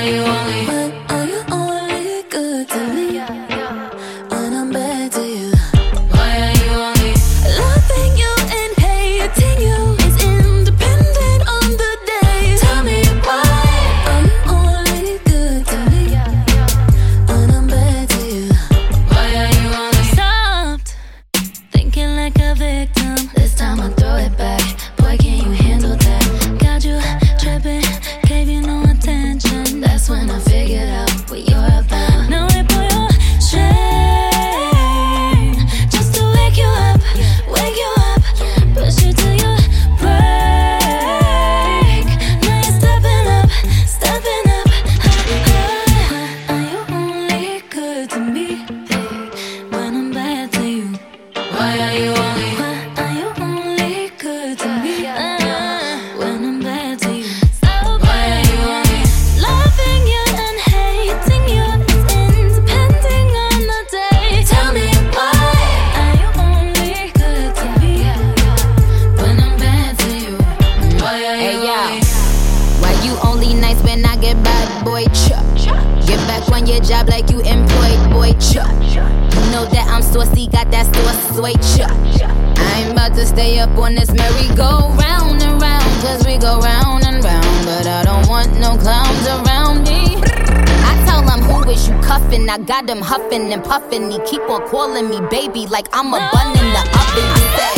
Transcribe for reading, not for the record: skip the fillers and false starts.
you only? Why are you only good to me when I'm bad to you? Why are you only? Loving you and hating you is independent on the day. Tell me why are you only good to me when I'm bad to you? Why are you only? Stopped thinking like a victim. This time I'll throw it back. Boy, can you handle that? Got you tripping, gave you no attention. That's when I figured out what you're about. Now I pull your string just to wake you up, push you to your break. Now you're stepping up. Are you only good to me when I'm bad to you? Why are you only? Why are you only good to me when I'm bad to you? Why are you only? Loving you and hating you is independent on the day. Tell me why Are you only good to me when I'm bad to you? Why are you Hey, yo. only? Why you only nice when I get bad, boy? Chuck. Get back on your job like you employed, boy. Chuck. You know that I'm saucy, got that soy chuck. I ain't about to stay up on this merry-go round and round, cause we go round and round. But I don't want no clowns around me. I tell them who is you cuffin'? I got them huffin' and puffin'. He keep on calling me baby like I'm a bun in the oven. I said,